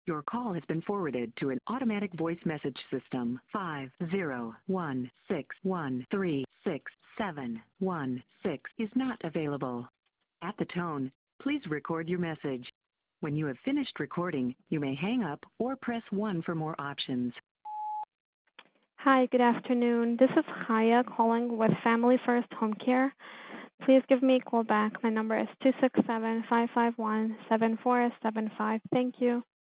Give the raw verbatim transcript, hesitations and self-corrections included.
Your call has been forwarded to an automatic voice message system. five zero one six one three six seven one six is not available. At the tone, please record your message. When you have finished recording, you may hang up or press one for more options. Hi, good afternoon. This is Haya calling with Family First Home Care. Please give me a call back. My number is two six seven, five five one, seven four seven five. Thank you.